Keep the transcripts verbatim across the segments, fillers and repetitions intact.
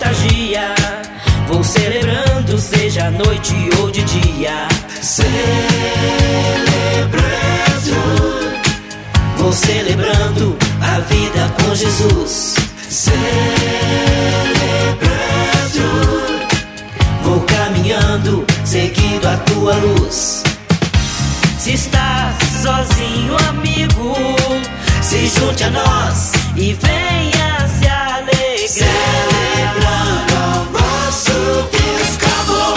contagia. Vou celebrando, seja noite ou de dia. Celebrando, vou celebrando a vida com Jesus. Celebrando, vou caminhando, seguindo a tua luz. Se estás sozinho, amigo, se junte a nós e venha se alegrar. Celebrando o nosso escambo.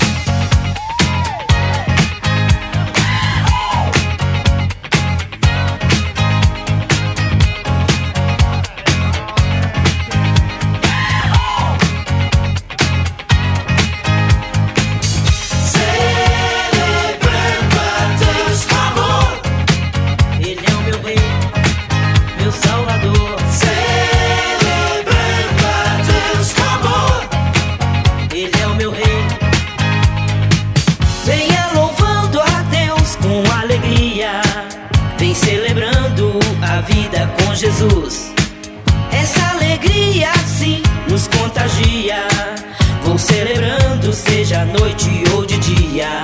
Jesus, essa alegria sim nos contagia. Vou celebrando, seja noite ou de dia.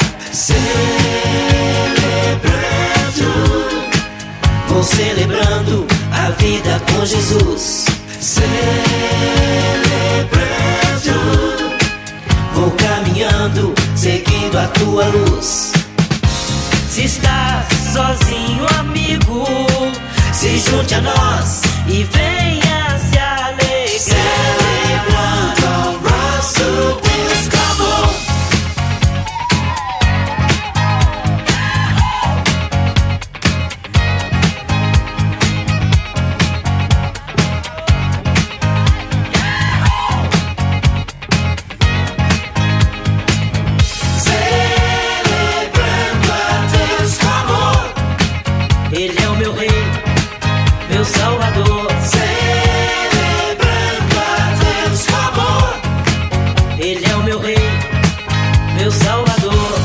Celebrando, vou celebrando a vida com Jesus. Celebrando, vou caminhando, seguindo a tua luz. Se estás sozinho, amigo, se junte a nós e venha se alegrar. Celebrando o nosso escambo. Celebrando a Deus com amor. Ele é o meu rei, meu Salvador. Celebrando a Deus com amor. Ele é o meu rei, meu Salvador.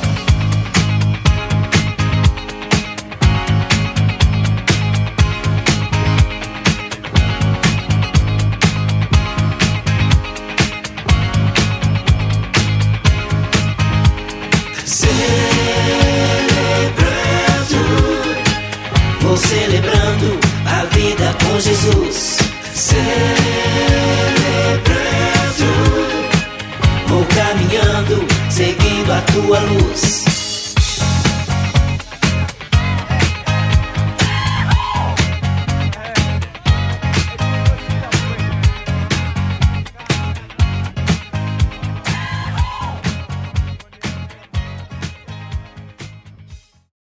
Celebrando, vou celebrando a vida com Jesus. Celebrando, vou caminhando, seguindo a tua luz.